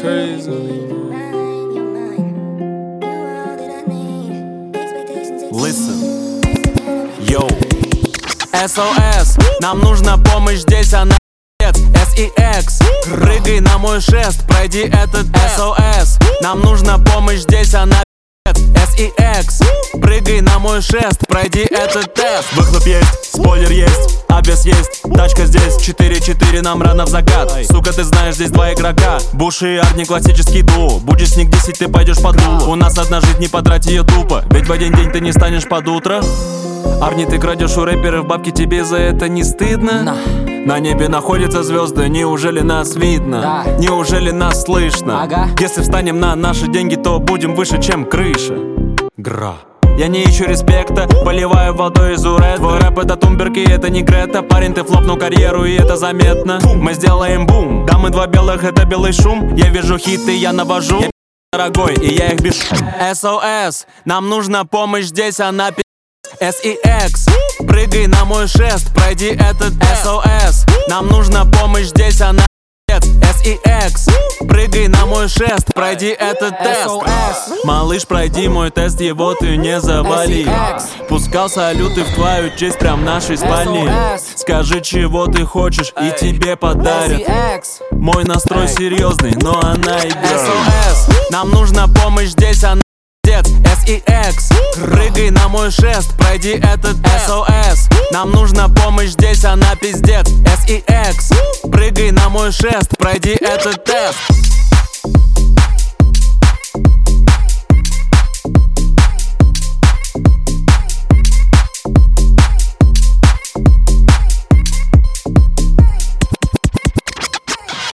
crazy. Listen. Йоу. SOS, нам нужна помощь здесь, она SEX. Прыгай на мой шест, пройди этот SOS. Нам нужна помощь здесь, она SEX. Прыгай на мой шест, пройди этот тест. Выхлоп есть, спойлер есть, обвес есть, тачка здесь. 4-4, нам рано в закат. Сука, ты знаешь, здесь два игрока. Буш и Арни, классический дуо. Будет снег 10, ты пойдешь под дулу. У нас одна жизнь, не потрать ее тупо, ведь в один день ты не станешь под утро. Арни, ты крадешь у рэперов бабки, тебе за это не стыдно? На небе находятся звезды, неужели нас видно? Неужели нас слышно? Если встанем на наши деньги, то будем выше, чем крыша. Гра. Я не ищу респекта, поливаю водой из уретры. Твой рэп это тумберг и это не Грета. Парень, ты флопнул карьеру и это заметно. Мы сделаем бум, да мы два белых, это белый шум. Я вижу хиты, я навожу. Я дорогой, и я их бешу. SOS, нам нужна помощь здесь, она SEX. Прыгай на мой шест, пройди этот SOS. Нам нужна помощь здесь, она SEX. Прыгай на мой шест, пройди этот тест. Малыш, пройди мой тест, его ты не завали. Пускал салюты в твою честь прям в нашей спальне. Скажи, чего ты хочешь, и тебе подарят. Мой настрой серьезный, но она идет. SOS, нам нужна помощь здесь, она SEX. Прыгай на мой шест, пройди этот SOS. Нам нужна помощь здесь, она пиздец SEX. Прыгай на мой шест, пройди этот тест.